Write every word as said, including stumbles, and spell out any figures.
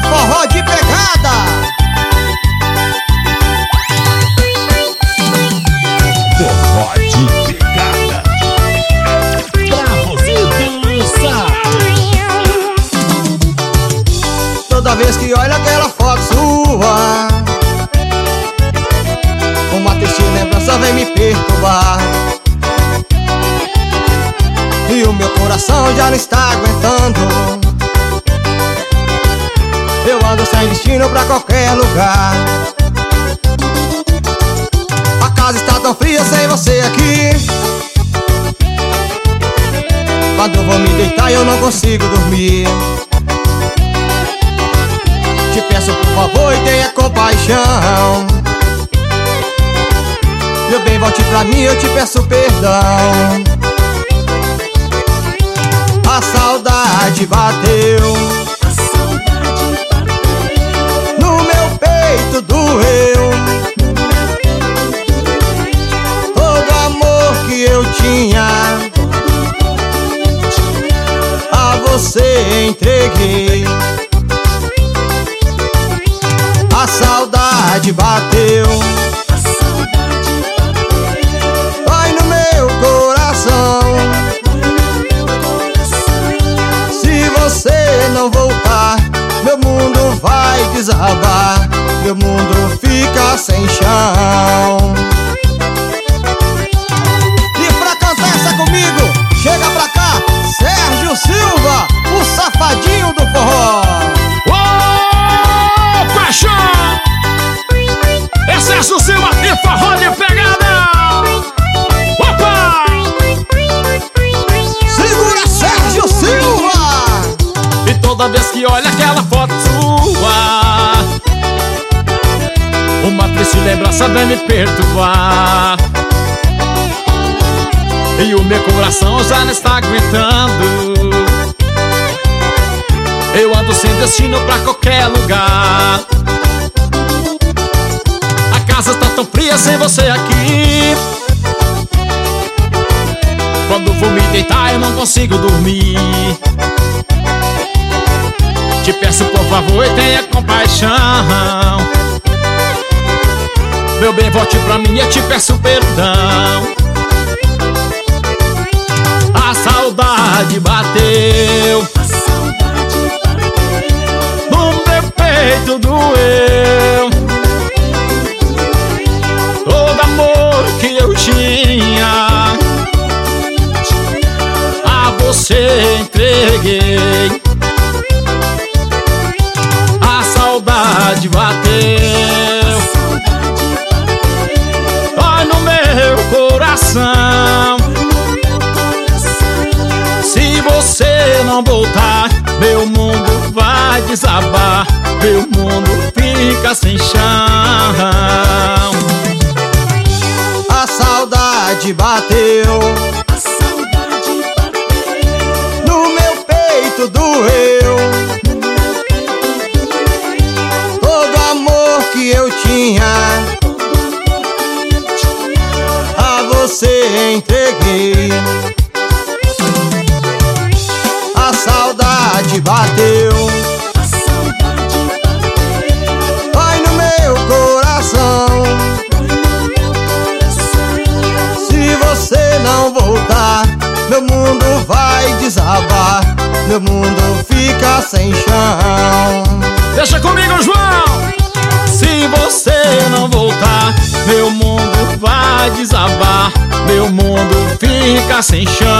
forró de pegada. Forró de pegada pra você dançar. Toda vez que olho aquela foto sua, uma triste lembrança vem me perturbar, e o meu coração já não está aguentando. Eu ando sem destino pra qualquer lugar. A casa está tão fria sem você aqui. Quando eu vou me deitar eu não consigo dormir. Te peço por favor e tenha compaixão. Meu bem, volte pra mim, eu te peço perdão. A saudade bateu, no meu peito doeu. Todo amor que eu tinha a você entreguei. A saudade bateu, vai no meu coração. Se você não voltar, meu mundo vai desabar, meu mundo fica sem chão. E pra cantar essa comigo, chega pra cá, Sérgio Silva, o safadinho do forró. Ô, paixão! É Sérgio Silva e forró de pegada. Opa! Segura, Sérgio Silva! E toda vez que olha aquela foto sua, uma triste lembrança vem me perturbar, e o meu coração já não está aguentando. Eu ando sem destino pra qualquer lugar. A casa está tão fria sem você aqui. Quando vou me deitar eu não consigo dormir. Te peço por favor e tenha compaixão. Meu bem, volte pra mim, eu te peço perdão. A saudade bateu, no meu peito doeu. Todo amor que eu tinha a você entreguei. A saudade bateu, dói no meu coração. Se você não voltar, meu mundo vai desabar, meu mundo fica sem chão. A saudade bateu, no meu peito doeu. Todo amor que eu tinha a você entreguei. A saudade bateu, vai no meu coração. Se você não voltar, meu mundo vai desabar, meu mundo fica sem chão. Deixa comigo, João! Se você não voltar, meu mundo vai desabar, meu mundo fica sem chão.